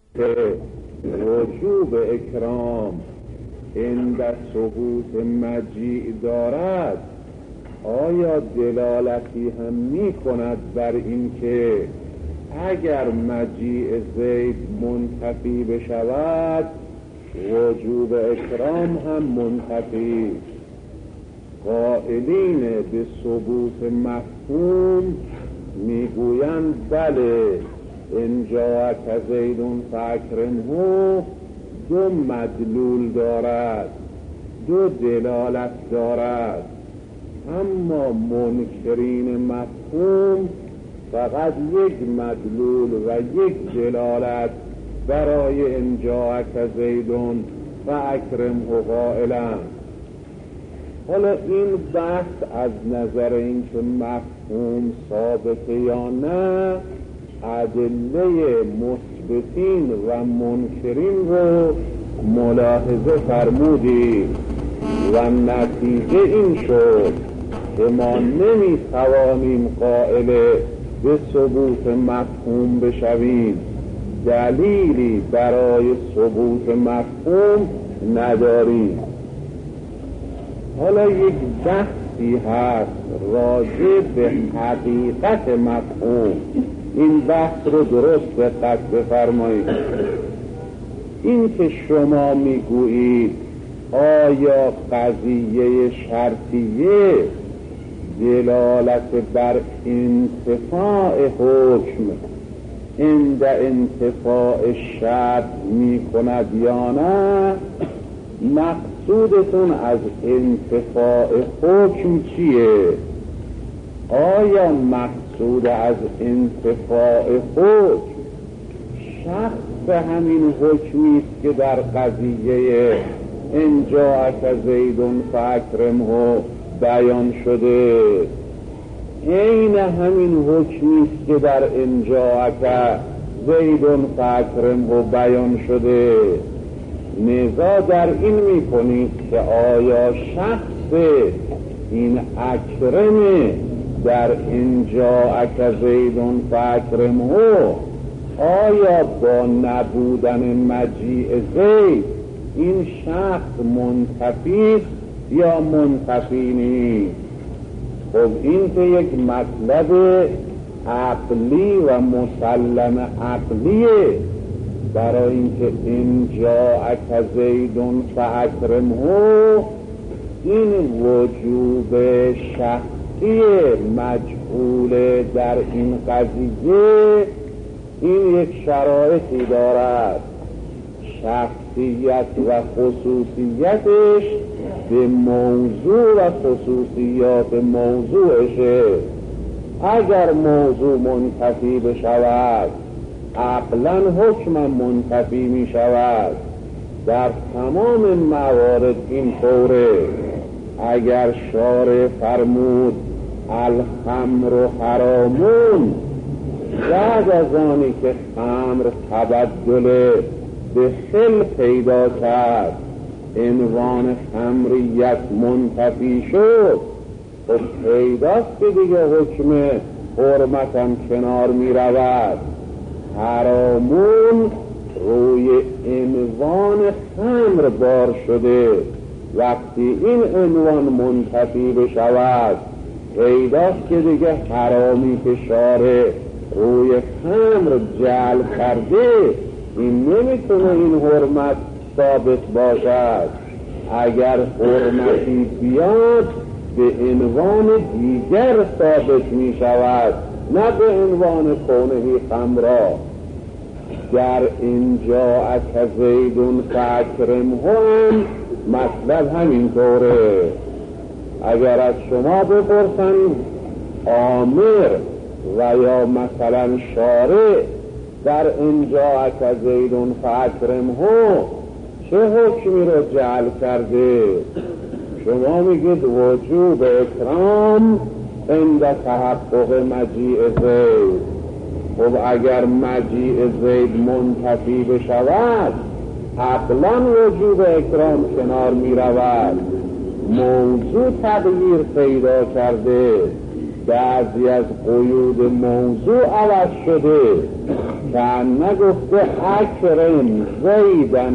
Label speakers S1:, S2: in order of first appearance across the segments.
S1: که وجوب اکرام عند ثبوت مجیع دارد، آیا دلالتی هم می کند بر این که اگر مجیع زید منتفی بشود وجوب اکرام هم منتفی؟ قائلین به ثبوت مفهوم میگویند بله، ان جاءک زید فاکرمه دو مدلول دارد، دو دلالت دارد، اما منکرین مفهوم فقط یک مدلول و یک دلالت برای ان جاءک زید فاکرمه قائلند. حالا این بحث از نظر اینکه مفهوم ثابته یا نه، ادله مثبتین و منکرین رو ملاحظه فرمودیم و نتیجه این شد که ما نمیتوانیم قائل به ثبوت مفهوم بشویم، دلیلی برای ثبوت مفهوم نداریم. حالا یک بحثی هست راجع به حقیقت مفهوم، این بحث رو درست دقت بفرمایید. این که شما میگویید آیا قضیه شرطیه دلالت بر انتفاع حکم عند انتفاع شرط می کند یا نه، مقصودتون از انتفاع حکم چیه؟ آیا مقصود از انتفاع حکم شخص همین حکمی است که در قضیه ان جاءک زید فاکرمه بیان شده، عین همین حکمی است که در ان جاءک زید فاکرمه بیان شده؟ نزاع در این میکنید که آیا شخص این اکرم در ان جاءک زید فاکرمه آیا با نبودن مجیء زید این شخص منتفی یا منتفی نیست؟ خب این که یک مطلب عقلی و مسلم عقلیه، برای اینکه ان جاءک زید فاکرمه این وجوب شخصی مجهول در این قضیه این یک شرایطی دارد، شخصیت و خصوصیتش به موضوع و خصوصیات موضوعشه. اگر موضوع منتفی بشود عقلا حکم منتفی می شود. در تمام موارد این طوره. اگر شارع فرمود الخمر حرامون، بعد از آنی که خمر تبدل به خل پیدا کرد عنوان خمریت منتفی شد، خب پیداست که دیگه حکم حرمتم کنار می رود. حرامون روی عنوان خمر بار شده، وقتی این عنوان منتفی بشود پیداست که دیگه حرامی که شارع روی خمر جعل کرده این نمیتونه این حرمت ثابت باشد. اگر حرمتی بیاد به عنوان دیگر ثابت می شود، نه به عنوان کونه خمرا. در ان جاءک زید فاکرمه هم مطلب همینطوره. اگر از شما بپرسن آمر و یا مثلا شارع در ان جاءک زید فاکرمه چه حکمی رو جعل کرده، شما میگید وجوب اکرام عند تحقق مجیء زید. خب اگر مجیء زید منتفی بشود عقلا وجوب اکرام کنار می رود. موضوع تغییر پیدا کرده، بعضی از قیود موضوع عوض شده، که نگفته اکرم زیدن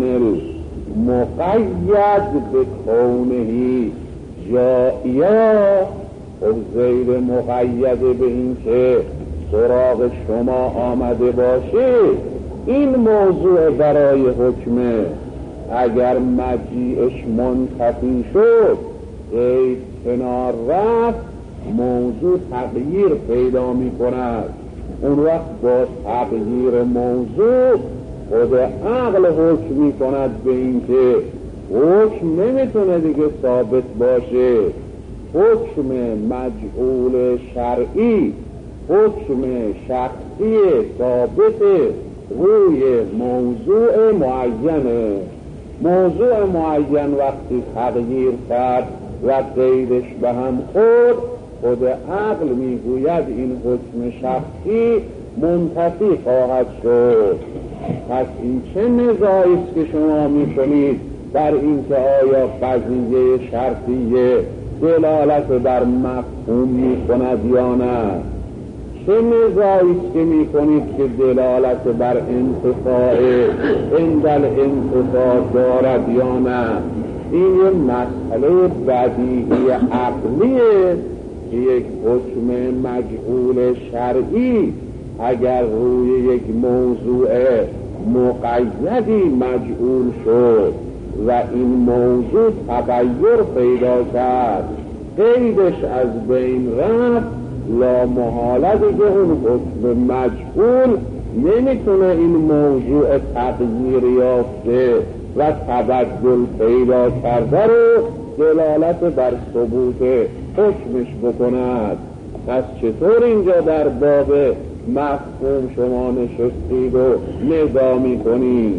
S1: المقید به کونهی جائیا. خب زید مقیده به این که سراغ شما آمده باشه، این موضوع برای حکمه. اگر مجیعش منتفی شد، زید کنار رفت، موضوع تغییر پیدا می کند. اون وقت با تغییر موضوع خود عقل حکم می کند به این که حکم نمیتونه دیگه ثابت باشه. حکم مجعول شرعی، حکم شخصی ثابت روی موضوع معینه. موضوع معین وقتی تغییر کرد و قیدش به هم خورد، خود عقل میگوید این حکم شخصی منتفی خواهد شد. پس این چه نزاعی است که شما میکنید در این که آیا قضیه شرطیه دلالت بر مفهوم میکند یا نه؟ چه نزاعی است که میکنید که دلالت بر انتفاع اندل انتفاع دارد یا نه؟ این یه مسئله بدیهی عقلیه که یک حکم مجعول شرعی اگر روی یک موضوع مقیدی مجعول شد و این موضوع تغییر پیدا کرد، قیدش از بین رفت، لا محاله دیگه اون حکم مجعول نمیتونه این موضوع تغییر یافته و تبدل پیدا کرده رو دلالت بر ثبوت حکمش بکند. پس چطور اینجا در باب مفهوم شما نشستید و نظامی کنید؟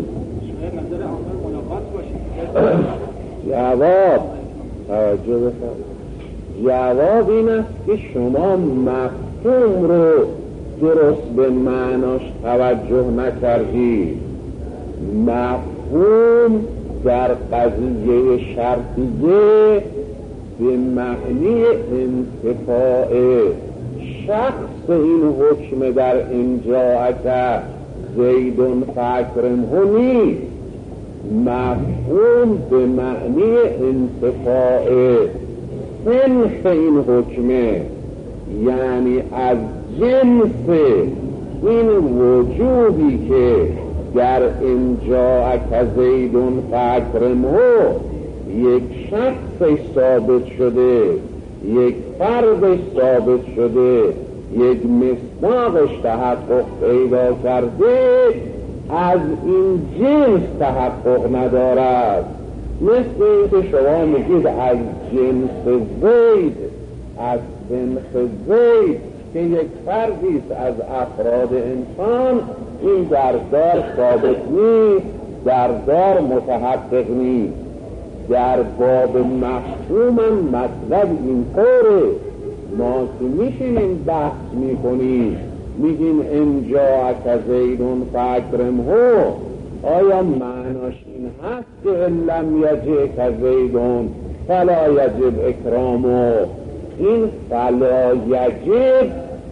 S1: جواب توجه بفرمایید. جواب این است که شما مفهوم رو درست به معناش توجه نکردید. مفهوم در قضیه شرطیه به معنی انتفاع شخص این حکم در انجاءک زیدون فاکرمه نیست. مفهوم به معنی انتفاع صنف این حکمه، یعنی از جنس این وجودی که در انجاءک زیدون فاکرمه یک شخص ثابت شده، یک فرد ثابت شده، یک مصداقش تحقق پیدا کرده، از این جنس تحقق ندارد. مثل این که شما میگید از جنس زید، از صنف زید که یک فردیست از افراد انسان، این در دار ثابت نیست، در دار متحقق نیست. در باب مفهوم مطلب این طوره. ما که میشینیم بحث میکنیم میگیم انجاءک زیدون فاکرمه، آیا معناش این هست که لم یجئک زیدون فلا یجب اکرامه؟ این فلا یجب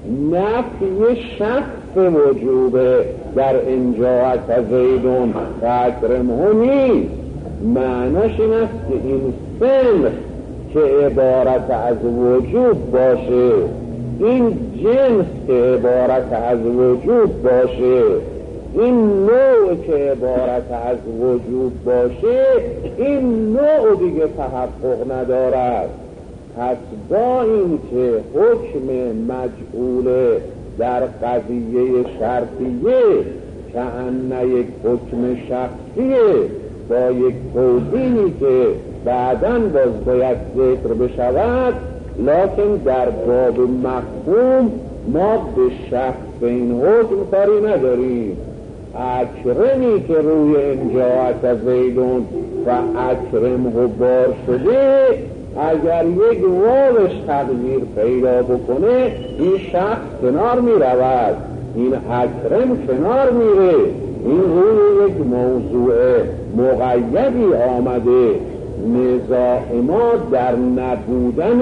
S1: نفی شخص وجوده در انجاءک زیدون فاکرمه نیست. معناش این است که این صنف که عبارت از وجود باشه، این جنس که عبارت از وجود باشه، این نوع که عبارت از وجود باشه، این نوع دیگه تحقق ندارد. پس با این که حکم مجعول در قضیه شرطیه که ان یک حکم شخصیه با یک توضیحی که بعداً باز باید ذکر بشود، لکن در باب مفهوم ما به شخص این حکم کاری نداریم. اکرمی که روی انجاءک زیدون و اکرمه بار شده، اگر یک واوش تغییر پیدا بکنه، این شخص کنار می رود، این اکرم کنار میره. این روی یک موضوع مقیدی آمده. نزاع ما در نبودن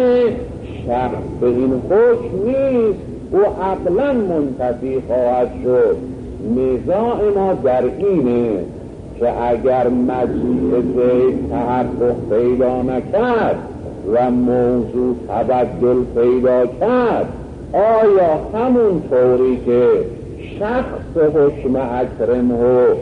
S1: شخص این حکم نیست، او عقلا منتفی خواهد شد. نزاع ما در اینه که اگر مجیء زید تحقق پیدا نکرد و موضوع تبدل پیدا کرد، آیا همون طوری که شخص حکم اکرمه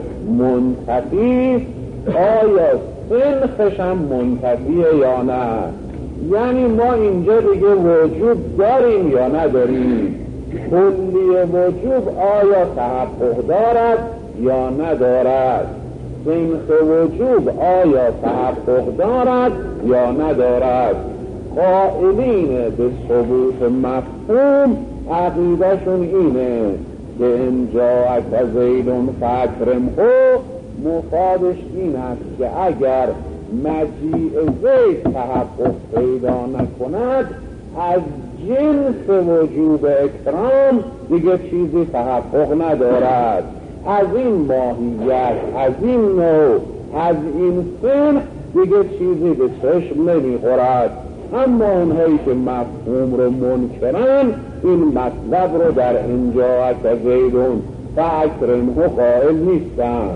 S1: منتفی، آیا سنخش هم منتفیه یا نه؟ یعنی ما اینجا دیگه وجوب داریم یا نداریم؟ کلی وجوب آیا تحقق دارد یا ندارد؟ سنخ وجوب آیا تحقق دارد یا ندارد؟ قائلین به ثبوت مفهوم عقیدهشون اینه که اینجا زیدون فاکرمه مفادش این است که اگر مجیء زید تحقق پیدا نکند، از جنس وجوب اکرام دیگه چیزی تحقق ندارد. از این ماهیت، از این نوع، از این سن دیگه چیزی به چشم نمیخورد. اما اونهایی که مفهوم رو منکرن این مطلب رو در اینجا زیدون فاکرمه قائل نیستن.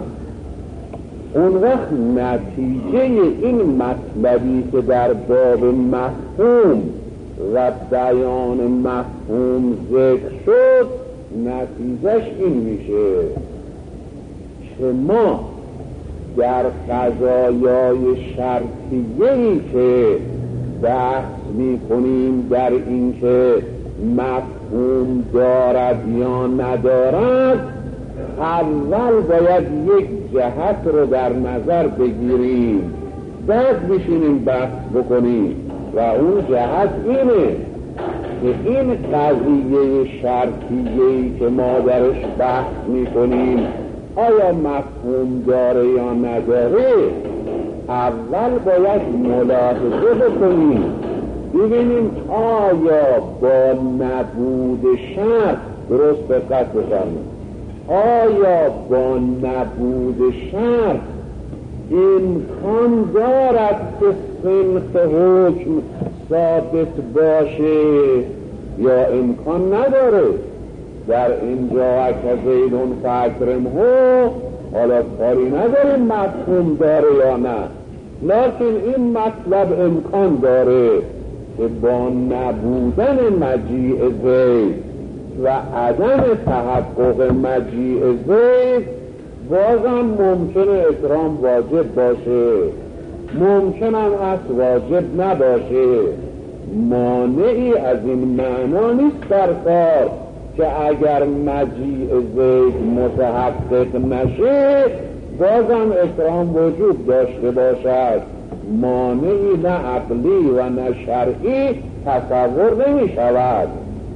S1: اون وقت نتیجه این مطلبی که در باب مفهوم و بیان مفهوم ذکر شد، نتیجهش این میشه که ما در قضایای شرطیه‌ای که بحث میکنیم در این که مفهوم دارد یا ندارد، اول باید یک جهت رو در نظر بگیریم، بعد بشینیم بحث بکنیم و اون جهت اینه که این قضیه شرطیه‌ای که ما درش بحث میکنیم آیا مفهوم داره یا نداره. اول باید ملاحظه بکنیم ببینیم آیا با نبود شرط، درست دقت بفرمایید، آیا با نبود شرط امکان دارد که سنخ حکم ثابت باشه یا امکان نداره؟ در اینجا که زیدون فاکرمه حالا کاری نداره مفهوم داره یا نه، لیکن این مطلب امکان داره که با نبودن مجیء زید و عدم تحقق مجیء زید بازم ممکنه اکرام واجب باشه، ممکن هم هست واجب نباشه. مانعی از این معنا نیست در کار که اگر مجیء زید متحقق نشه بازم اکرام وجود داشته باشد. مانعی نه عقلی و نه شرعی تصور نمی شود.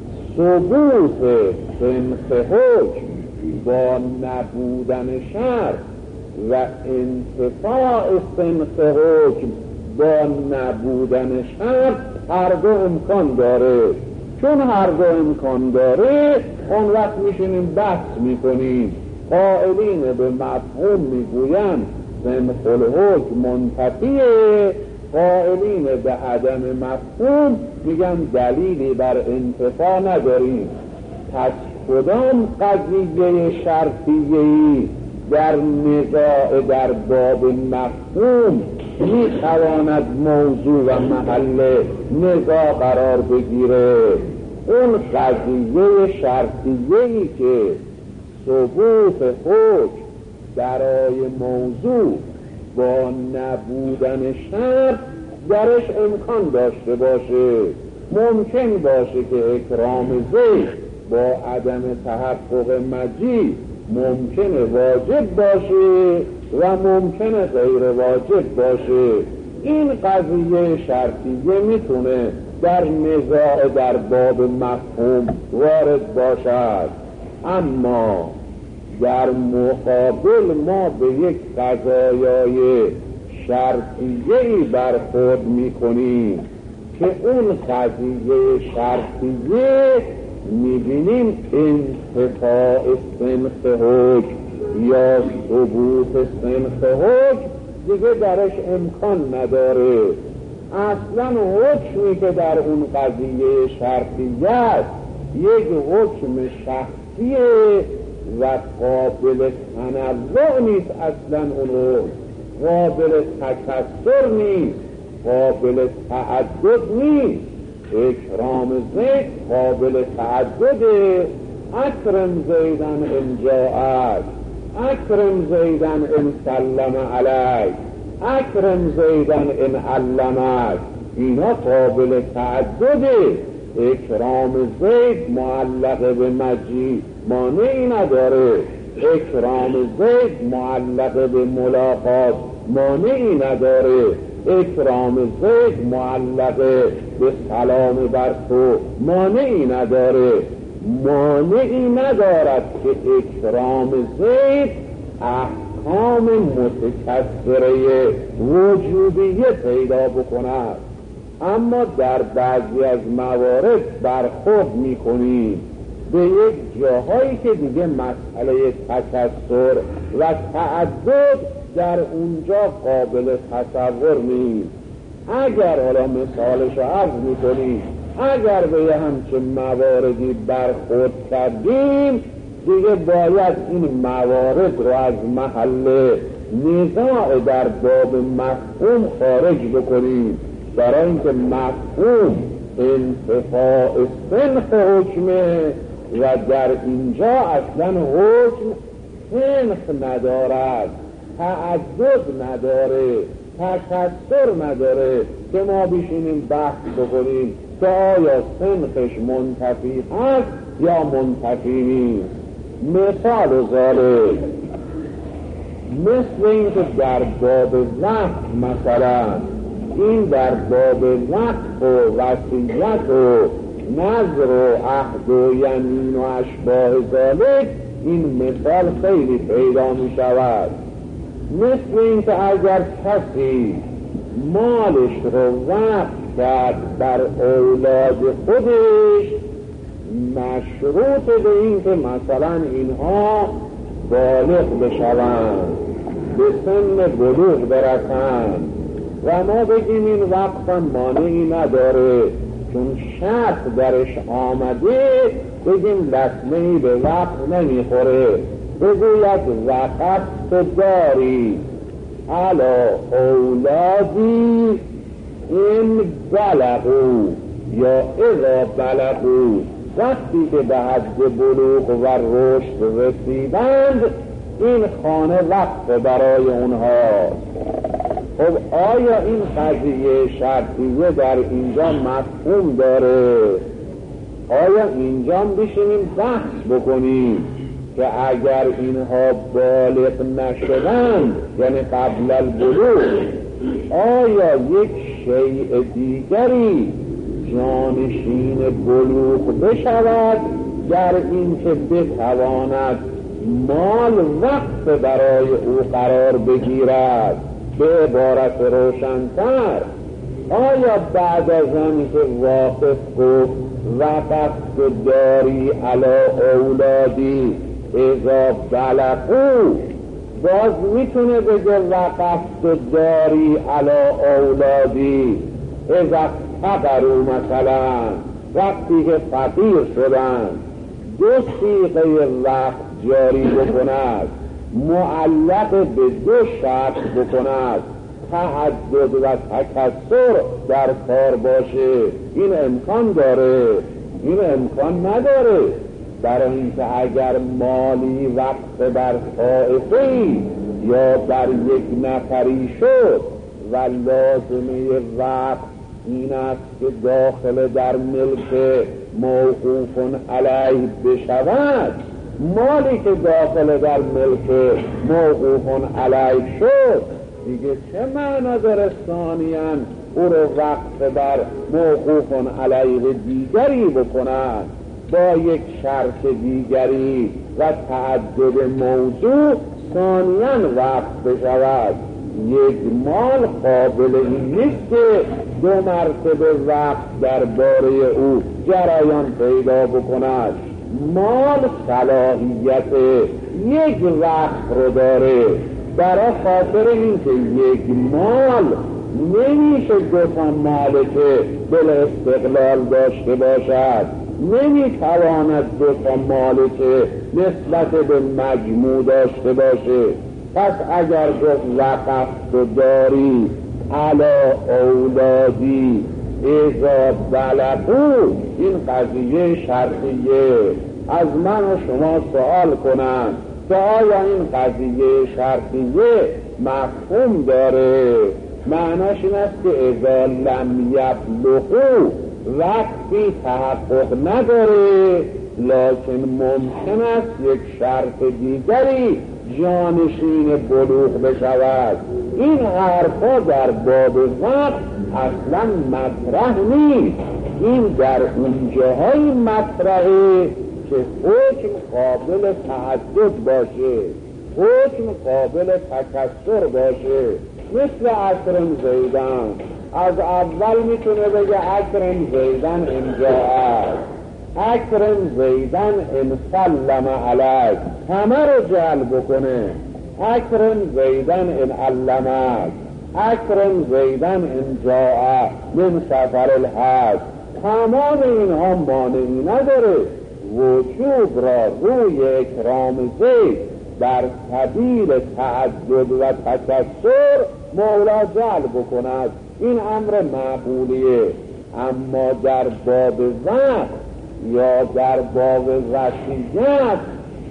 S1: ثبوت سنخ حکم با نبودن شرط و انتفاع سنخ حکم با نبودن شرط هر دو امکان داره. چون هر دو امکان داره اون وقت میشینیم بحث میکنیم. قائلین به مفهوم میگوین سنخ الحکم منتفیه، قائلین به عدم مفهوم میگن دلیلی بر انتفاع نداریم. پس کدام قضیه شرطیه‌ای در نزاع در باب مفهوم میتواند موضوع و محل نزاع قرار بگیره؟ اون قضیه شرطیه‌ای که ثبوت حکم برای موضوع با نبودن شرط درش امکان داشته باشه. ممکن باشه که اکرام زید با عدم تحقق مجیء ممکنه واجب باشه و ممکنه غیر واجب باشه. این قضیه شرطیه میتونه در نزاع در باب مفهوم وارد باشد. اما در مقابل ما به یک قضایای شرطیه‌ای برخورد میکنیم که اون قضیه شرطیه میبینیم انتفاع سنخ حکم یا ثبوت سنخ حکم دیگه درش امکان نداره. اصلا حکمی که در اون قضیه شرطیه است یک حکم شخصیه و قابل تنوع نیست، اصلا اون حکم قابل تکثر نیست، قابل تعدد نیست. اکرام زید قابل تعدده. اکرم زیدن ان جاءک، اکرم زیدن ان سلم علیک، اکرم زیدن ان علمک، اینا قابل تعدده. اکرام زید معلق به مجیء مانعی نداره، اکرام زید معلق به ملاقات مانعی نداره، اکرام زید معلق به سلام بر تو مانعی نداره. مانعی ندارد که اکرام زید احکام متکثره وجودیه پیدا بکند، اما در بعضی از موارد برخورد میکنیم به یک جاهایی که دیگه مسئله تکثر و تعدد در اونجا قابل تصور نیست. اگر حالا مثالش رو عرض میکنیم، اگر به یه همچین مواردی برخورد کردیم دیگه باید این موارد رو از محل نزاع در باب مفهوم خارج بکنیم، برای اینکه مفهوم انتفاع سنخ حکمه و در اینجا اصلا حکم سنخ ندارد، تعدد نداره، تکثر نداره که ما بشینیم بحث بکنیم که آیا سنخش منتفی هست یا منتفی نیست. مثال ذالک مثل این که در باب وقت مثلا این در باب وقت و وصیت و نذر و عهد و یمین و اشباه ذالک این مثال خیلی پیدا می شود. مثل این که اگر کسی مالش رو وقف کرد بر اولاد خودش مشروط به این که مثلا اینها بالغ بشوند، به سن بلوغ برسند و ما بگیم این وقت مانعی نداره چون شرط درش آمده، بگیم لطمه‌ای به وقت نمیخوره، بگوید وقت داری علا اولادی این بلغو یا اذا بلغو، وقتی که به حد بلوغ و رشد رسیدند این خانه وقت برای اونها. خب آیا این قضیه شرطیه در اینجا مفهوم داره؟ آیا اینجا بشینیم بحث بکنیم که اگر اینها بالغ نشدند یعنی قبل البلوغ آیا یک شیء دیگری جانشین بلوغ بشود در این که بتواند مال وقت برای او قرار بگیرد؟ به عبارت روشن‌تر، آیا بعد از آن که واقف گفت وقفت داری علی اولادی اذا بلغو، باز میتونه بگه وقفت داری علی اولادی اذا فقروا، مثلا وقتی که فقیر شدن دو صیغه وقت جاری بکند، معلق به دو شرط بکند، تعدد و تکثر در کار باشه، این امکان داره؟ این امکان نداره. برای اینکه اگر مالی وقت بر طائفه‌ای یا بر یک نفری شد و لازمه وقت این است که داخل در ملک موقوف علیه بشود، مالی که داخل در ملک موقوف علیه شد دیگه چه معنا داره ثانیاً او رو وقت بر موقوف علیه دیگری بکنن با یک شرط دیگری و تعدد موضوع ثانیاً وقت بشود؟ یک مال قابل این نیست که دو مرتبه وقت درباره او جریان پیدا بکند. مال صلاحیت یک وقت رو داره، برای خاطر این که یک مال نمیشه دو تا مالکه بل استقلال داشته باشد، نمیتواند دو تا مالک نسبت به مجموع داشته باشه. پس اگر گفت وقفت و داری علی اولادی اذا بلغوا، این قضیه شرطیه. از من و شما سوال کنن که آیا این قضیه شرطیه مفهوم داره؟ معناش این است که اذا لم یبلغوا وقتی تحقق نداره، لکن ممکن است یک شرط دیگری جانشین بلوغ بشود. این حرفا در باب وقت اصلا مطرح نیست. این در اون جاهای مطرحه که حکم قابل تعدد باشه، حکم قابل تکثر باشه. مثل اکرم زیدن، از اول میتونه بگه اکرم زیدن اینجا است، اکرم زیدن ان سلم علیک، همه رو جلب کنه. اکرم زیدن ان علمک، اکرم زیدن ان جاء من سفر الحج. تمام اینها مانعی نداره وجوب را روی اکرام زید در سبیل تعدد و تکثر مولا جلب کند. این امر معقولیه. اما در باب وقت یا در باب وصیت،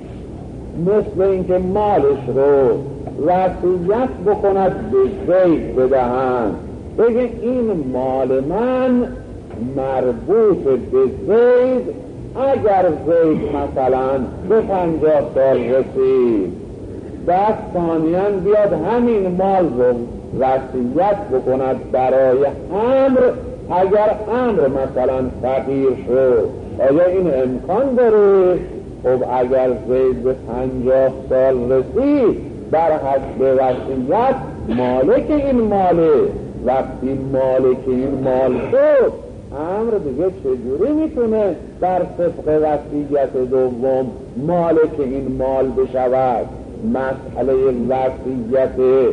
S1: مثل اینکه مالش رو وصیت بکند به زید بدهند، بگه این مال من مربوط به زید، اگر زید مثلا به 50 سال رسید، بعد ثانیاً بیاد همین مال رو وصیت بکند برای امر، اگر امر مثلا فقیر شد، آیا این امکان داره؟ خب اگر زید به 50 سال رسید، بر حسب وصیت مالک این ماله. وقتی مالک این مال شد، امر دیگه چجوری میتونه در طبق وصیت دوم مالک این مال بشود؟ مسئله وصیت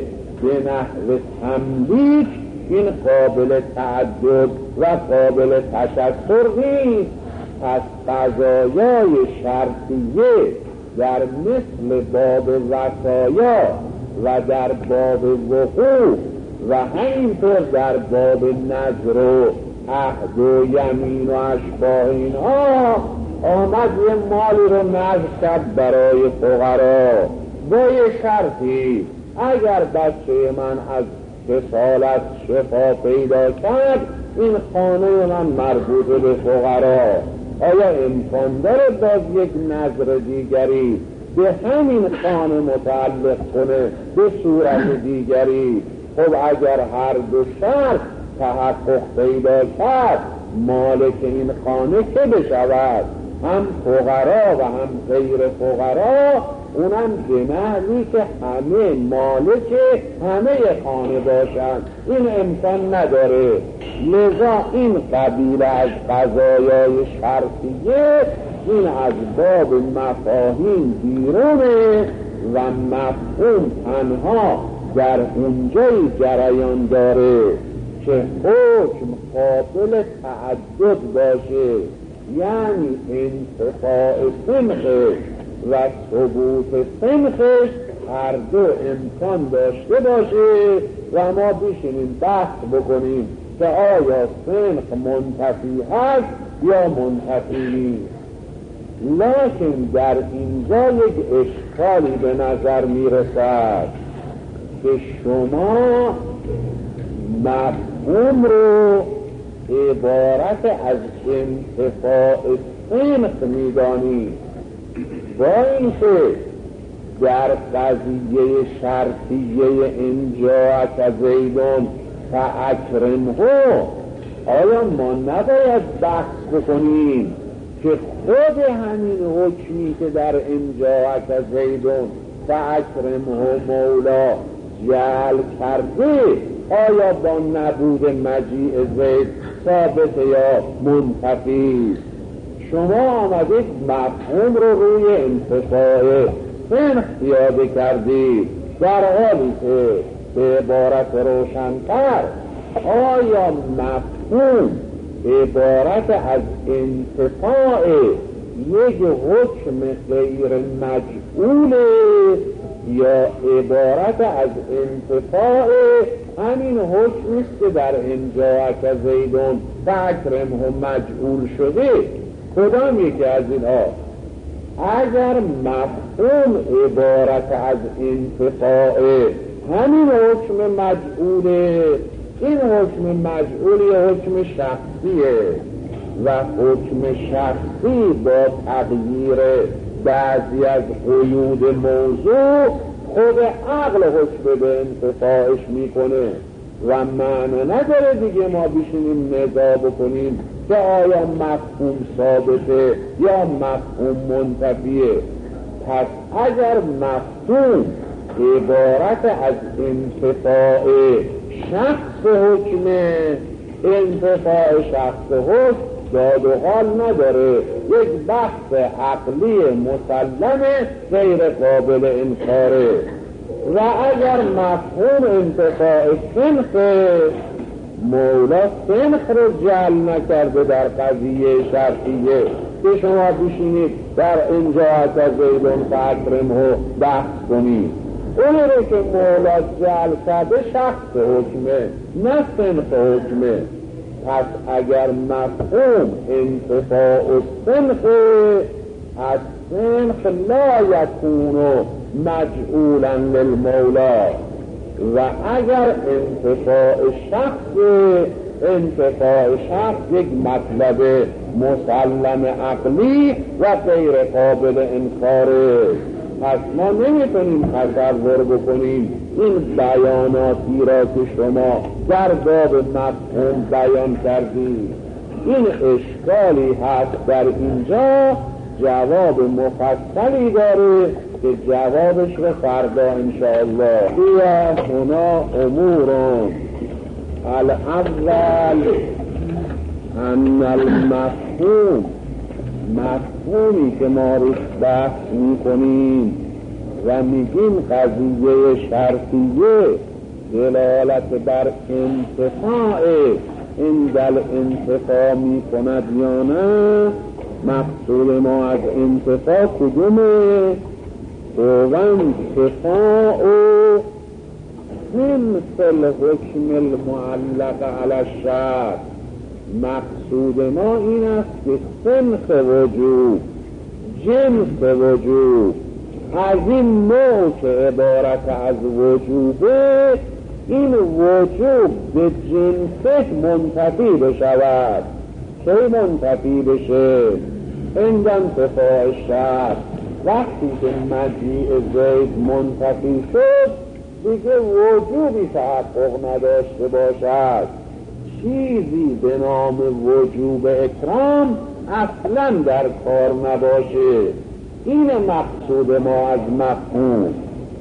S1: به نحو تملیک این قابل تعدد و قابل تشکر نیست. پس قضایای شرطیه در مثل باب وصایا و در باب وقوع و همینطور در باب نذر و عهد و یمین و اشباه اینها آمد یه مالی رو نذر کرد برای فقرا با یه شرطی: اگر بچه من از رسالت شفا پیدا کرد، این خانه من مربوط به فقرا. آیا امکان داره باز یک نذر دیگری به همین خانه متعلق کنه به صورت دیگری؟ خب اگر هر دو شرط تحقق پیدا کرد، مالک این خانه که بشود؟ هم فقرا و هم غیر فقرا، اونم به نحوی که همه مالک همه خانه باشند. این امکان نداره. لذا این قبیله از قضایای شرطیه این از باب مفاهیم بیرونه و مفهوم تنها در اونجای جریان داره که حکم قابل تعدد باشه، یعنی انتفاع سنخش و ثبوت سنخش هر دو امکان داشته باشه و ما بشینیم بحث بکنیم که آیا سنخ منتفی هست یا منتفی نیست. لیکن در اینجا یک اشکالی به نظر میرسد که شما مفهوم رو عبارت از انتفاع سنخ میدانید، با اینکه در قضیه شرطیه اینجا زیدون فاکرمه آیا ما نباید بحث بکنیم که خود همین حکمی که در اینجا زیدون فاکرمه مولا جعل کرده، آیا با نبود مجیء زید ثابت یا منتفی؟ شما آمدید مفهوم رو روی انتفاع سنخ پیاده کردید، در حالی که به عبارت روشن‌تر آیا مفهوم عبارت از انتفاع یک حکم غیر مجعول یا عبارت از انتفاع همین حکمی است که در انجاءک زیدون فاکرمه مجعول شده؟ کدام یکی از اینها؟ اگر مفهوم عبارت از انتفاع همین حکم مجعوله، این حکم مجعول یه حکم شخصیه و حکم شخصی با تغییر بعضی از قیود موضوع خود عقل حکم به انتفاعش میکنه و معنی نداره دیگه ما بشینیم نزاع بکنیم که آیا مفهوم ثابته یا مفهوم منتفیه. پس اگر مفهوم عبارت از انتفاع شخص حکمه، انتفاع شخص حکم داد و حال نداره، یک بحث عقلی مسلمه غیر قابل انکاره. و اگر مفهوم انتفاع سنخه، مولا سنخ رو جعل نکرده در قضیه شرطیه که شما بشینید در انجاءک زیدون فاکرمه بحث کنید. اون رو که مولا جعل کرده شخص حکمه نه سنخ حکمه. پس اگر مفهوم انتفاع سنخ، از سنخ لا یکون مجعولا للمولا. و اگر انتفاع شخص یک مطلب مسلم عقلی و غیر قابل انکاره. پس ما نمیتونیم تصور بکنیم این بیاناتی را که شما در باب مفهوم بیان کردید این اشکالی هست در اینجا، جواب مفصلی داره که جوابش رو فردا انشاءالله. بیا هنا امورون. الاول ان المفهوم، مفهومی که ما روش بحث میکنیم و میگیم قضیه شرطیه دلالت بر انتفاع، این دل انتفاع میکند یا نه؟ مقصود ما از انتفاع کدومه؟ و انتفاع جنس الحکم المعلق علی الشرط. مقصود ما این است که سنخ وجوب، جنس وجوب از این نوع که عبارت از وجوبه، این وجوب به جنسش منتفی بشود. چه منتفی بشه؟ عند انتفاع شرط. وقتی که مجیء زید منتفی شد دیگه وجوبی تحقق نداشته باشد، چیزی به نام وجوب اکرام اصلا در کار نباشه. این مقصود ما از مفهوم.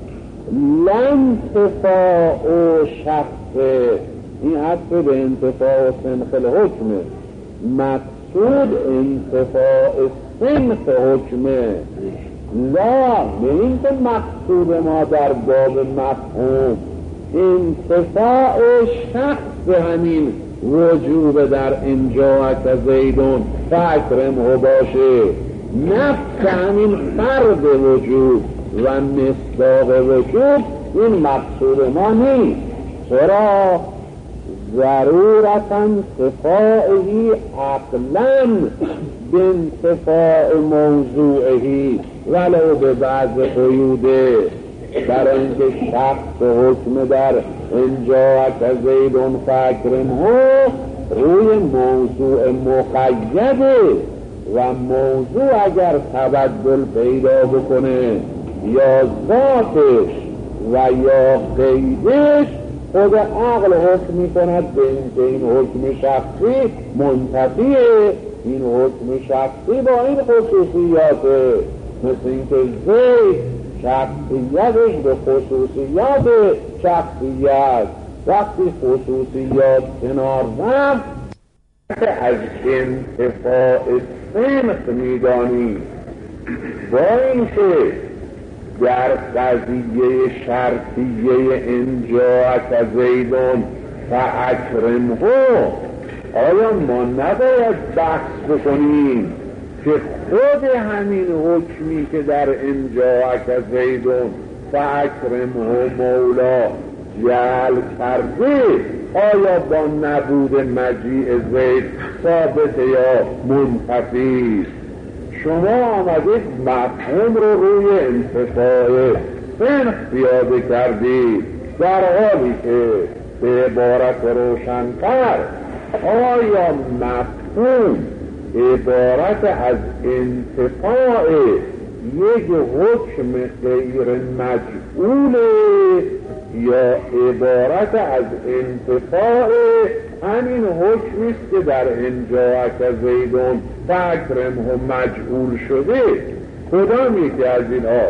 S1: لانتفاع شخص، این عطف به انتفاع سنخ الحکمه، مقصود انتفاع سنخ حکمه. لا، به این که مقصود ما در باب مفهوم انتفاع شخص همین وجوب در انجاءک زیدون فاکرمه باشه، نفس همین فرد وجوب و مصداق وجوب، این مقصود ما نیست. چرا؟ ضرورتا انتفاعی عقلا به انتفاع موضوعی ولو به بعض قیوده. برای اینکه شخص حکم در انجاءک زیدون فاکرمه روی موضوع مقیده و موضوع اگر تبدل پیدا بکنه یا ذاتش و یا قیدش، خود عقل حکم میکند به این حکم شخصی منتفیه. این حکم شخصی با این خصوصیاته، مثل اینکه زید شخصیتش به خصوصیات شخصیت، وقتی خصوصیات کنار رفت از انتفاع سنخ میدانی. با اینکه در قضیه شرطیه انجاءک زیدون فاکرمه آیا ما نباید بحث بکنیم که خود همین حکمی که در انجاءک زیدون فاکرمه مولا جعل کرده آیا با نبود مجیء زید ثابت یا منتفی؟ شما آمدید مفهوم رو روی انتفاع صنف پیاده کردید، در حالی که به عبارت روشن‌تر آیا مفهوم عبارت از انتفاع یک حکم غیر مجعول یا عبارت از انتفاع همین حکمی است که در انجاءک زیدون فاکرمه مجعول شده؟ کدام یکی از اینها؟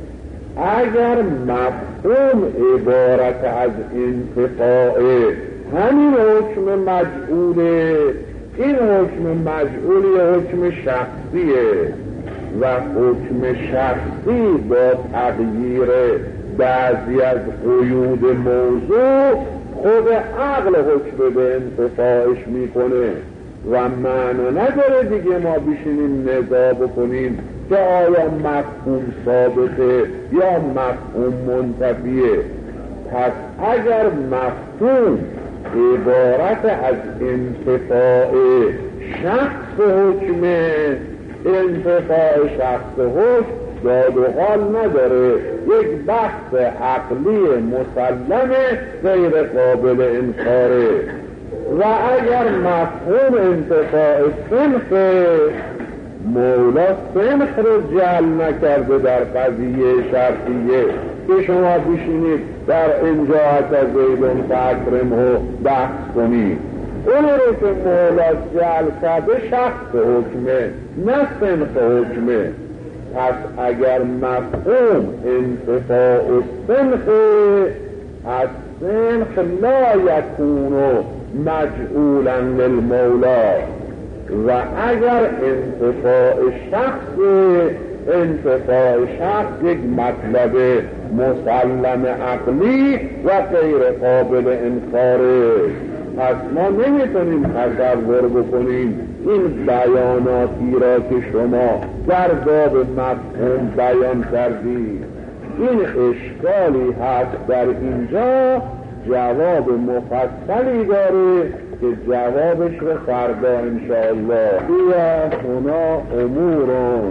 S1: اگر مفهوم عبارت از انتفاع همین حکم مجعوله، این حکم مجعول یه حکم شخصیه و حکم شخصی با تغییر بعضی از قیود موضوع خود عقل حکم به انتفاعش میکنه و معنا نداره دیگه ما بشینیم نزاع بکنیم که آیا مفهوم ثابته یا مفهوم منتفیه. پس اگر مفهوم عبارت از انتفاع شخص حکمه، انتفاع شخص حکم داد و حال نداره، یک بحث عقلی مسلمه غیر قابل انکاره. و اگر مفهوم انتفاع صنف، مولا صنف رو جعل نکرده در قضیه شرطیه که شما بشینید در انجاءک زیدون فاکرمه بحث کنید. اون رو که مولا جعل کرده شخص حکمه نه صنف حکمه. پس اگر مفهوم انتفاع صنف، از صنف لا یکون مجعولا للمولا، و اگر انتفاع شخص، انتفاع شخص یک مطلب مسلم عقلی و غیر قابل انکاره. پس ما نمیتونیم تصور بکنیم این بیاناتی را که شما در باب مفهوم بیان کردید این اشکالی هست در اینجا، جواب مفصلی داره که جوابش رو فردا انشاءالله. بیا هنا امورون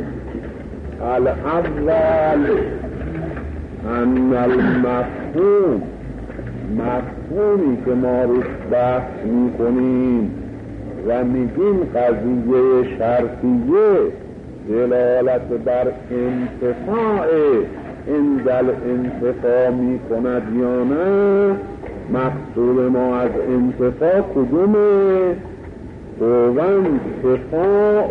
S1: الاول ان المفهوم، مفهومی که ما روش بحث میکنیم و میگیم قضیه شرطیه دلالت بر انتفاع اندل انتفاع میکند یا نه. مقصود ما از انتفاع کدومه؟ و انتفاع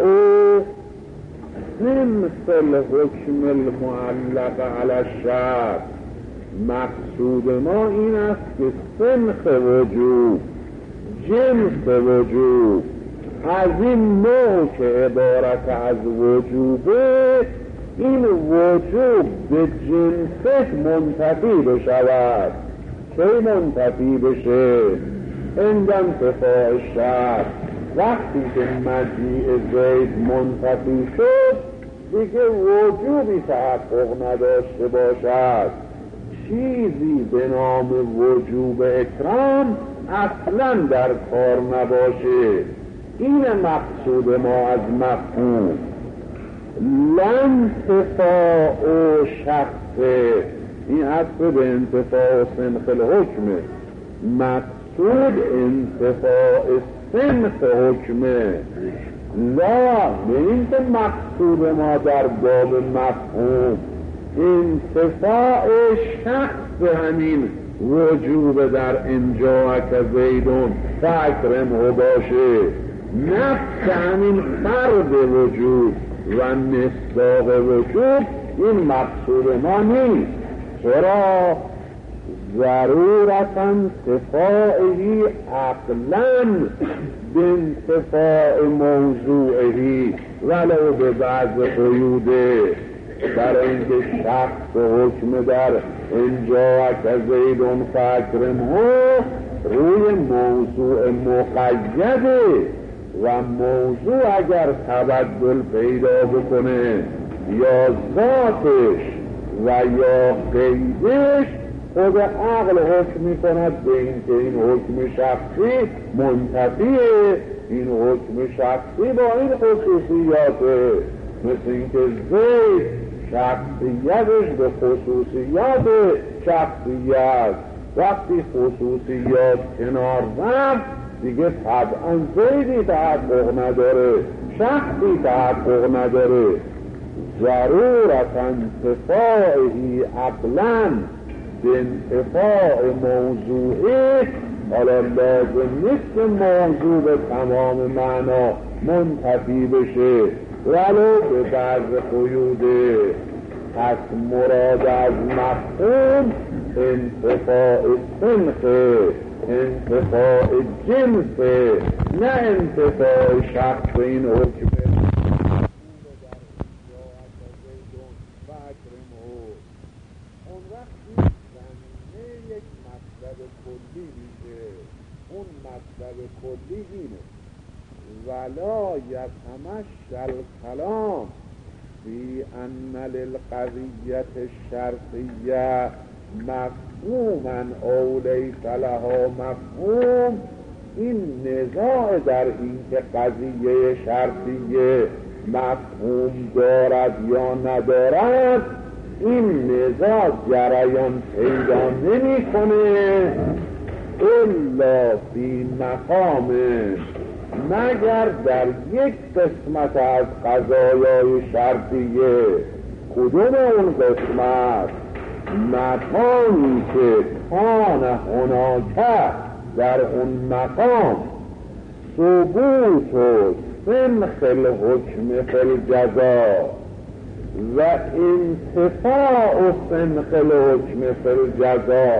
S1: صنف الحکم المعلق علی الشرط. مقصود ما این است که صنف وجوب، جنس وجوب از این نوع که عبارت از وجوبه، این وجوب به جنسه منتفی بشود. چه منتفی بشه؟ عند انتفاع شرط. وقتی که مجیء زید منتفی شد دیگه وجوبی تحقق نداشته باشد، چیزی به نام وجوب اکرام اصلا در کار نباشه. این مقصود ما از مفهوم. لانتفاع شخصه، این اصل به انتفاع صنف الحکمه. مقصود انتفاع صنف حکمه، لا نه اینکه مقصود ما در باب مفهوم انتفاع شخص همین وجوب در انجاءک زیدون فاکرمه باشه، نفس همین فرد وجوب و مصداق وجوب این مقصود ما نیست. چرا؟ ضرورتا انتفاعی عقلا بانتفاع موضوعی ولو به بعض قیوده، برای اینکه شخص حکم در اینجا که زیدون فاکرمه روی موضوع مقیده و موضوع اگر تبدل پیدا بکنه یا ذاتش و یا قیدش خود عقل حکم میکند به این که این حکم شخصی منتفیه، این حکم شخصی با این خصوصیاته، مثل اینکه زید شخصیتش به خصوصیات شخصیت، وقتی خصوصیات کنار رفت دیگه طبعا زیدی تحقق نداره، شخصی تحقق نداره. ضرورت انتفاعی عقلا به انتفاع موضوعی، حالا لازم نیست که موضوع به تمام معنا منتفی بشه ولو به بعض قیوده. پس مراد از مفهوم انتفاع سنخه، انتفاع جنسه، نه انتفاع شخص. این حکمه اون وقتی زمینه یک مطلب کلی میشه، اون مطلب کلی اینه ولا یتمشل کلام فی ان للقضیت الشرطیه مفهوما او لیس لها مفهوم. این نزاع در این که قضیه شرطیه مفهوم دارد یا ندارد، این نزاع جریان پیدا نمی کنه الا فی مقام، مگر در یک قسمت از قضایای شرطیه. کدوم اون قسمت؟ مقامی که کان هناکه، در اون مقام ثبوت و سنخ الحکم فی الجزا و انتفاع و سنخ الحکم فی الجزا،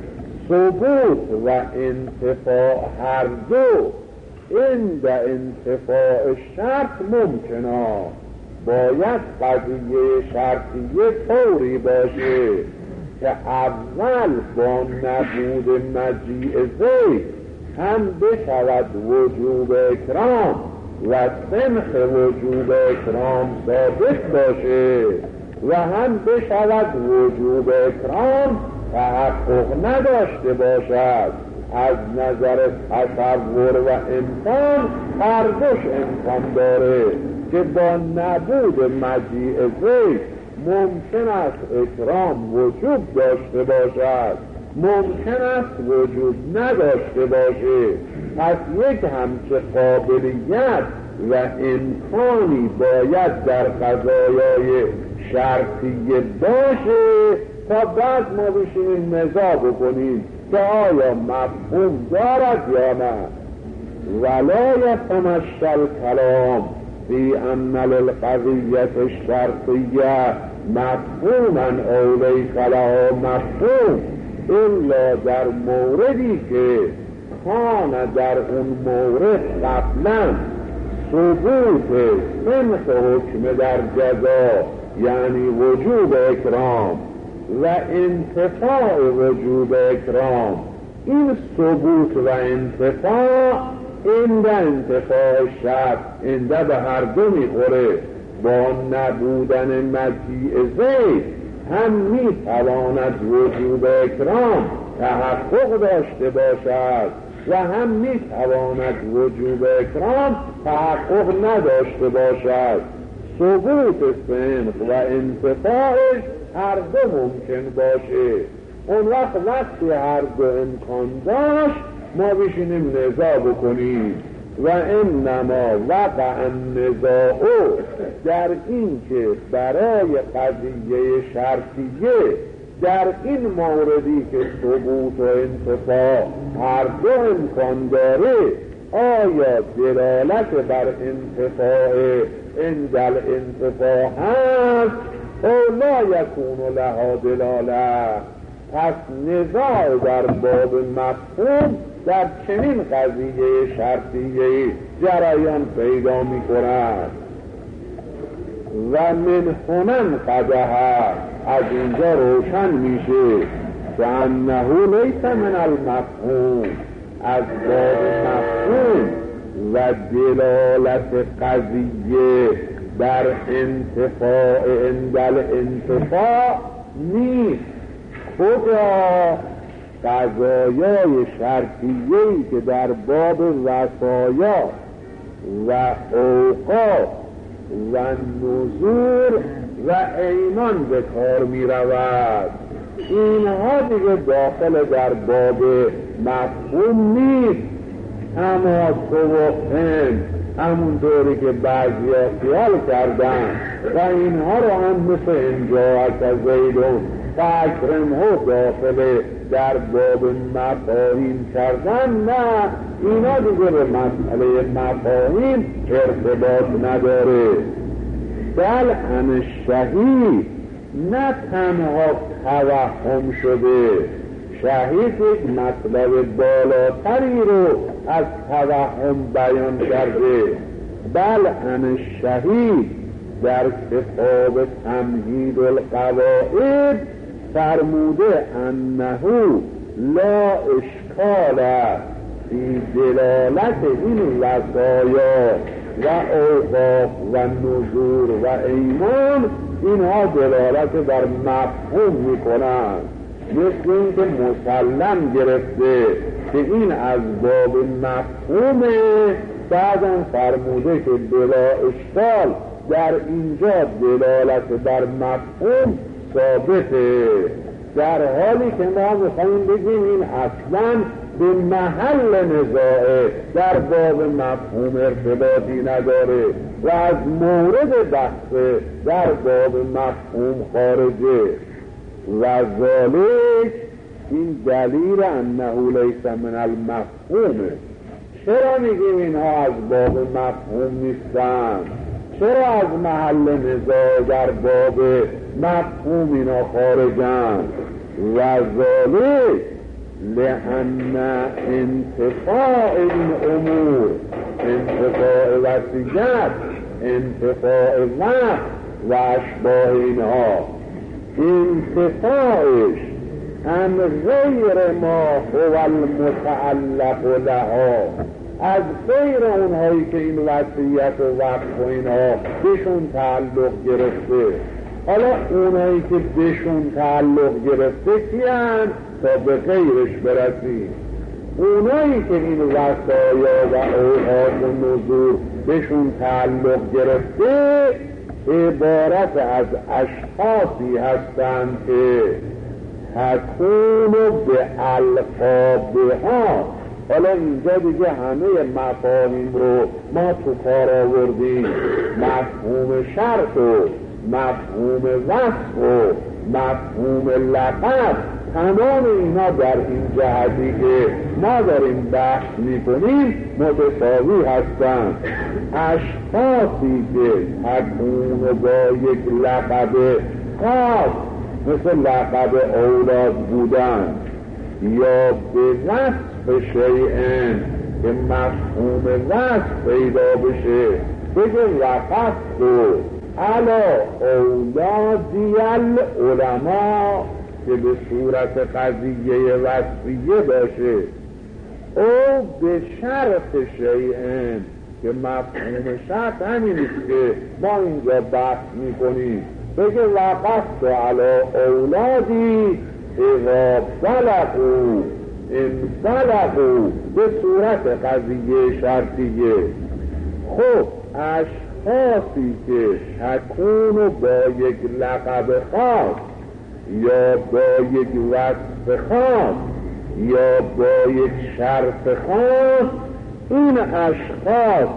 S1: ثبوت و انتفاع هر دو عند انتفاع شرط ممکنا. باید قضیه شرطیه طوری باشه که اول با نبود مجیء زید هم بشود وجوب اکرام و سنخ وجوب اکرام ثابت باشه و هم بشود وجوب اکرام تحقق نداشته باشد. از نظر تصور و امکان هر دوش امکان داره که با نبود مجیء زید ممکن است اکرام وجوب داشته باشد، ممکن است وجوب نداشته باشه. پس یک همچه قابلیت و امکانی باید در قضایای شرطیه باشه تا بعد ما بشینیم نزاع بکنیم که آیا مفهوم دارد یا نه. ولا یتمشل کلام فی ان للقضیة الشرطیه مفهوما او لیس لها مفهوم الا در موردی که کان در اون مورد قبلا ثبوت سنخ حکم در جزا یعنی وجوب اکرام و انتفاع وجوب اکرام، این ثبوت و انتفاع عند انتفاع شرط عند به هر دو میخوره. با نبودن مجیء زید هم میتواند وجوب اکرام تحقق داشته باشد و هم میتواند وجوب اکرام تحقق نداشته باشد. ثبوت سنخ و انتفاعش هر دو ممکن باشه. اون وقتی هر دو امکان داشت ما بشینیم نزاع بکنیم. و انما وقع النزاع در این که برای قضیه شرطیه در این موردی که ثبوت و انتفاع هر دو امکان داره، آیا دلالت بر انتفاع عند الانتفاع هست او لا یکون لها دلاله. پس نزاع در باب مفهوم در چنین قضیه شرطیه جریان پیدا می کند. و من هنن قدها، از اینجا روشن میشه که انه لیس من المفهوم، از باب مفهوم و دلالت قضیه در انتفاع اندل انتفاع نیست. خدا قضایای شرطیه‌ای که در باب وصایا و اوقاف و نذور و ایمان به کار می رود، اینها دیگه داخل در باب مفهوم نیست. اما توهم همونطوری که بعضی ها خیال کردن و اینها رو هم مثل اینجا از زیدون فاکرمه داخل در باب مفاهیم کردن، نه، اینا دیگه به مسئله مفاهیم ارتباط نداره. بل ان شهید نه تنها توهم شده، شهید یک مطلب بالاتری رو از توهم بیان کرده. بل ان شهید در کتاب تمهید القواعد فرموده انه لا اشکال فی دلالت این وصایا و اوقاف و نذور و ایمان، اینها دلالت بر مفهوم میکنند، مثل این که مسلم گرفته که این از باب مفهومه. بعدم فرموده که بلا اشکال در اینجا دلالت بر مفهوم ثابته، در حالی که ما میخواییم بگیم این اصلا به محل نزاعه، در باب مفهوم ارتباطی نداره و از مورد بحث در باب مفهوم خارجه. و ذالک این دلیل انه لیس من المفهومه. چرا میگیم اینها از باب مفهوم نیستن؟ چرا از محل نزاع در باب مفهوم اینا خارجن؟ و ذالک لأن انتفاع این امور، انتفاع وصیت، انتفاع وقت و اشباه اینها، انتفاعش ان غیر ما هو المتعلق لها، از غیر اونهایی که این وصیت و وقت و اینها بهشون تعلق گرفته. حالا اونهایی که بهشون تعلق گرفته کیان تا به غیرش برسیم؟ اونایی که این وصایا و اوقاف و نذور بهشون تعلق گرفته عبارت از اشخاصی هستند که تکون به القابها. حالا اینجا دیگه همه مفاهیم رو ما تو کار آوردیم، مفهوم شرط و مفهوم وصف و مفهوم لقب، تمام اینا در این جهتی که ما داریم بحث میکنیم متساوی هستند. اشخاصی که تکون با یک لقب خاص مثل لقب اولاد بودن یا به وصف شیئن که مفهوم وصف پیدا بشه، بگه وقفت و علا اولادی العلماء که به صورت قضیه وصفیه باشه، او به شرط شیئن که مفهوم شرط همینیست که ما اینجا بحث میکنیم، بگه وقفت علا اولادی اذا بلغوا ان بلغوا به صورت قضیه شرطیه. خب اشخاصی که تکون با یک لقب خاص یا با یک وصف خاص یا با یک شرط خاص، این اشخاص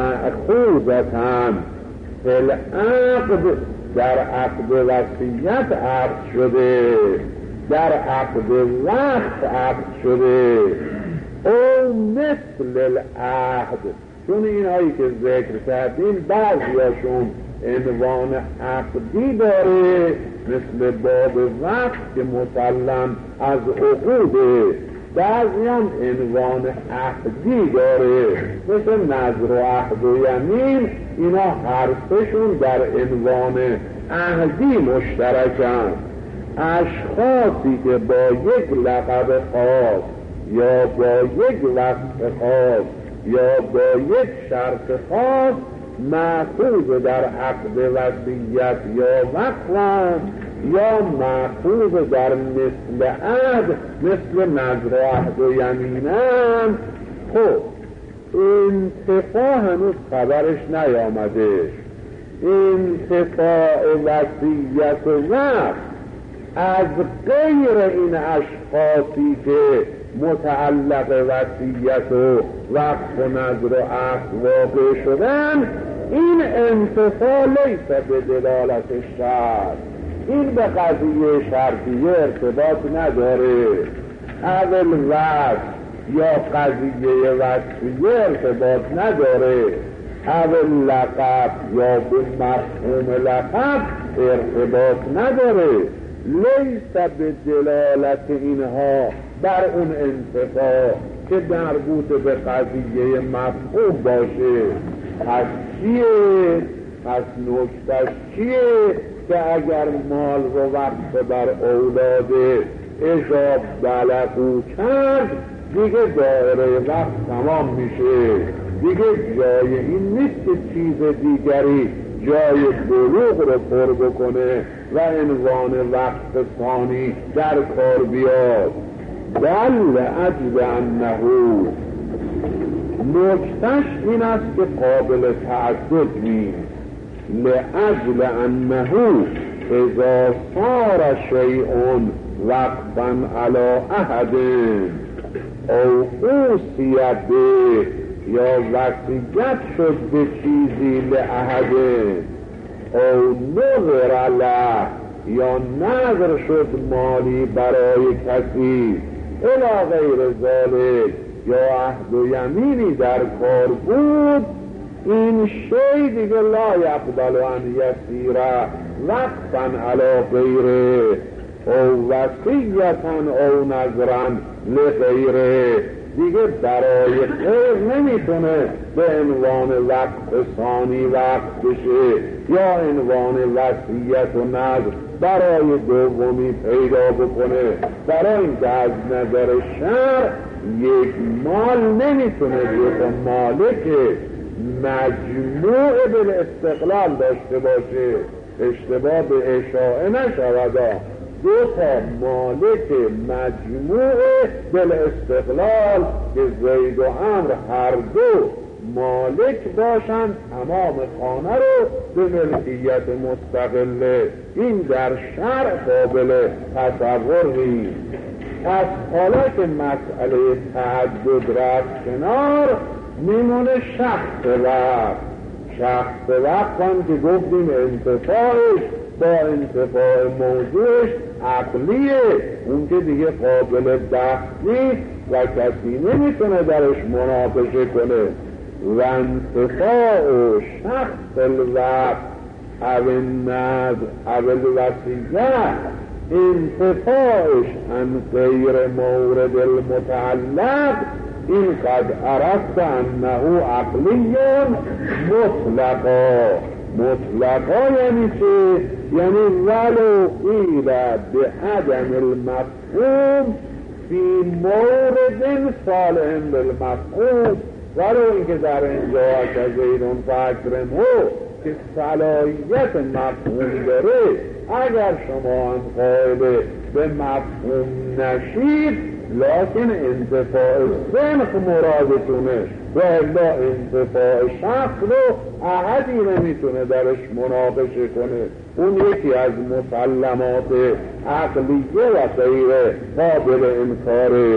S1: مأخوذتن فی العقد، در عقد وصیت عقد شده، در عقد وقت عقد شده، او مثل العهد، چون اینهایی که ذکر کردیم بعضیاشون عنوان عقدی داره مثل باب وقت که مسلم از عقوده، بعضی هم عنوان عهدی داره، مثل نذر و عهد و یمین. اینا هر سهشون در عنوان عهدی مشترکن. اشخاصی که با یک لقب خاص یا با یک وصف خاص یا با یک شرط خاص مأخوذ در عقد وصیت یا وقف یا مأخوذ در مثل عهد، مثل نذر و عهد و یمینن. خب انتفاع هنوز خبرش نیامده. انتفاع وصیت و وقف از غیر این اشخاصی که متعلق وصیت و وقف و نذر و عهد واقع شدن، این انتفاع لیس به دلالت شرط، این به قضیه شرطیه ارتباط نداره. اول وصف یا قضیه وصفیه ارتباط نداره، اول لقب یا به مفهوم لقب ارتباط نداره. لیس به دلالت اینها بر اون انتفاع که مربوط به قضیه مفهوم باشه. پس چیه؟ پس نکتهش چیه؟ که اگر مال رو وقف بر اولاد اجاب بلغو کرد، دیگه دایره وقت تمام میشه. دیگه جای این نیست که چیز دیگری جای بلوغ رو پر بکنه و عنوان وقت ثانی در کار بیاد. بل اجل انه، نکتهش این است که قابل تعدد نیست. لأجل انه اذا صار شیء وقفا علی احد او اوصی به، یا وصیت شد به چیزی لأحد او نظر له، یا نظر شد مالی برای کسی الی غیر ذلک، یا عهد و یمینی در کار بود، این شی دیگه لا یقبل ان یسیر وقفا علی غیره او وصیتا او نظرا لغیره، دیگه برای غیر نمیتونه به عنوان وقت ثانی وقت بشه یا عنوان وصیت و نظر برای دومی پیدا بکنه. برای این که از نظر شرع یک مال نمیتونه یک مالک مجموع بالاستقلال داشته باشه. اشتباه به اشاعه نشود. دو تا مالک مجموع بالاستقلال که زید و عمرو هر دو مالک باشند، تمام خانه رو به ملکیت مستقله. این در شرع قابل تصور نیست. پس حالا که مسئله تعدد رفت کنار، میمونه شخص وقت هم که گفتیم انتفاعش با انتفاع موضوعش عقلیه، اون که دیگه قابل بحث نیست و کسی نمیتونه درش مناقشه کنه. و انتفاع شخص الوقت او النظر او الوصیه، انتفاعش عن غیر مورد المتعلق، این قد عرفت انه عقلی مطلقا یعنی چه؟ یعنی ولو قیل به عدم المفهوم فی مورد صالح بالمفهوم، ولو اینکه در اینجا که زیدون فاکرمه که صلاحیت مفهوم داره، اگر شما هم قائل به مفهوم نشید، لکن انتفاع سنخ مرادتونه و الا انتفاع شخص رو احدی نمیتونه درش مناقشه کنه. اون یکی از مسلمات عقلیه و غیر قابل انکاره.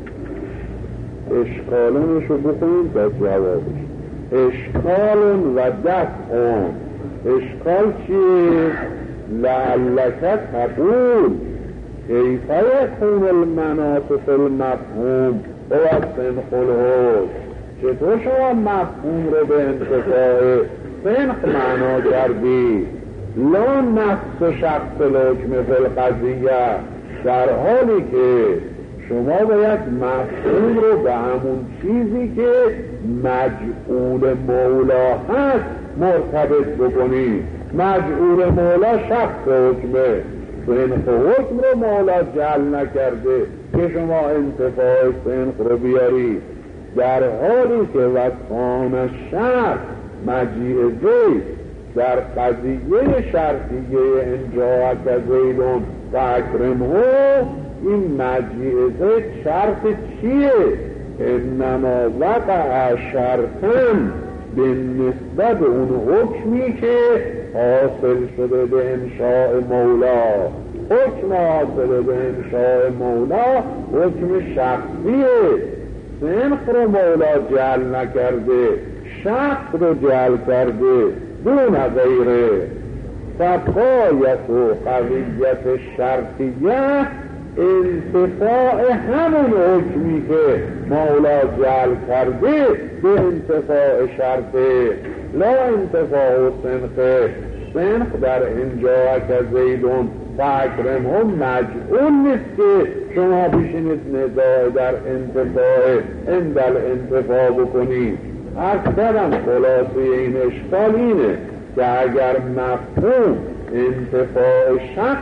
S1: اشکالونشو بخونیم تا جوابش. اشکالون و دفعون. اشکال چیه؟ لعلک تقول کیف یکون المناطق المفهوم و سنخ الحکم، چطور شما مفهوم رو به انتفاع سنخ معنا کردی؟ لا نفس شخص الحکم فی القضیه، در حالی که شما باید مفهوم رو به همون چیزی که مجعول مولا هست مرتبط بکنید. مجعول مولا شخص حکمه، سنخ حکم رو مولا جعل نکرده که شما انتفاع سنخ رو بیارید، در حالی که وکان شرط مجیع زید در قضیه شرطیه انجاعت زیدون و اکرمه، این مجیع زید شرط چیه؟ انما وقع شرطن به نسبت اون حکمی که حاصل شده به انشاء مولا. حکم حاصل به انشاء مولا حکم شخصیه. سنخ رو مولا جعل نکرده، شخص رو جعل کرده دون غیره. فقایت و قویت شرطیه انتفاع همون حکمی که مولا جعل کرده به انتفاع شرطه، لا انتفاع سنخه. سنخ در انجاعت زیدون و اکرم هم مجعول نیست که شما بشینید ندای در انتفاع اندل انتفاع بکنید. اکثرم خلاصه این اشکال اینه که اگر مفهوم انتفاع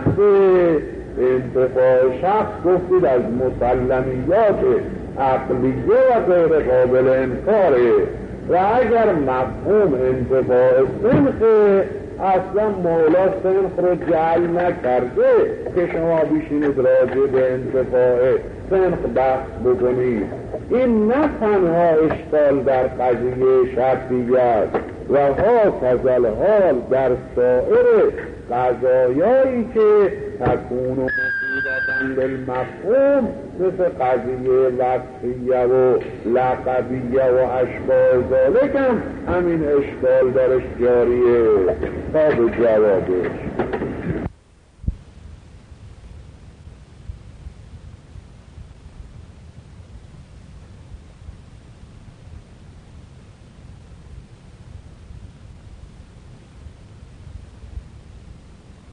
S1: شخص گفتید از مسلمیات عقلیه و غیر قابل انکاره، و اگر مفهوم انتفاع سنخه اصلا مولا سنخ رو جعل نکرده که شما بشینید راجع به انتفاع سنخ بحث بکنید. این نه تنها اشکال در قضیه شرطیه است و هاکذا حال در سایر قضایایی که تکون و مفیدتن بالمفهوم، مثل قضیه وصفیه و لقبیه و اشباه ذالک هم همین اشکال درش جاریه. تا به جوابش